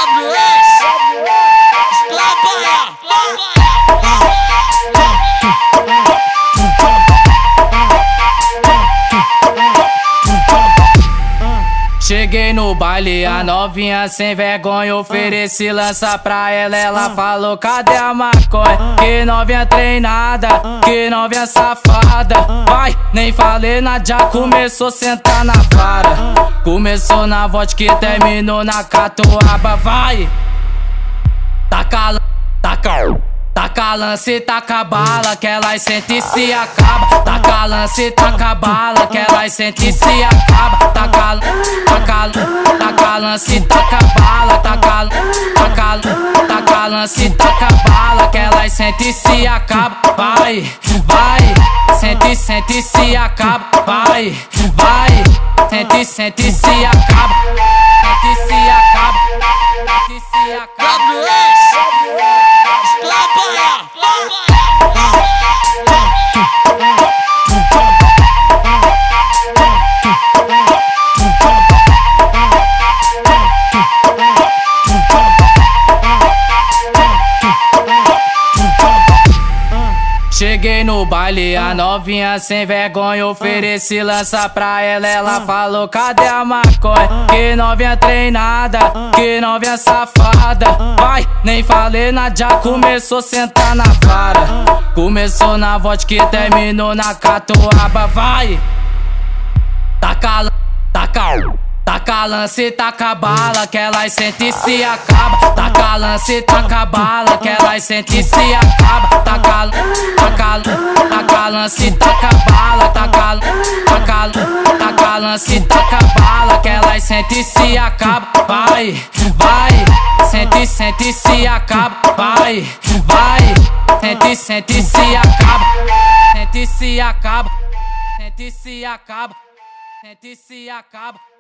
Cheguei no baile, a novinha sem vergonha, ofereci lança pra ela, ela falou cadê a maconha? Que novinha treinada, que novinha safada. Vai, nem falei nada, já começou a sentar na vara. Começou na vodka e terminou na catuaba. Vai, taca lance, taca bala, que elas sente e se acaba. Taca lance, taca bala, que elas sente e se acaba. Taca lance, taca bala, taca lance, taca bala, que elas sente e se acaba. Vai, sente e se acaba. Vai, sente e se acaba. Sente e se acaba. Sente e se acaba. Cheguei no baile, a novinha sem vergonha, ofereci lança pra ela, ela falou cadê a maconha? Que novinha treinada, que novinha safada. Vai, nem falei nada, já começou a sentar na vara. Começou na vodka e terminou na catuaba. Vai, taca lance, taca bala, que elas sente e se acaba. Taca lance, taca bala, que elas sente e se acaba. Taca lance, taca bala, taca lance, taca bala, que elas sente e se acaba. Vai, sente e se acaba. Vai, sente e se acaba. Sente e se acaba. Sente e se acaba. Sente e se acaba.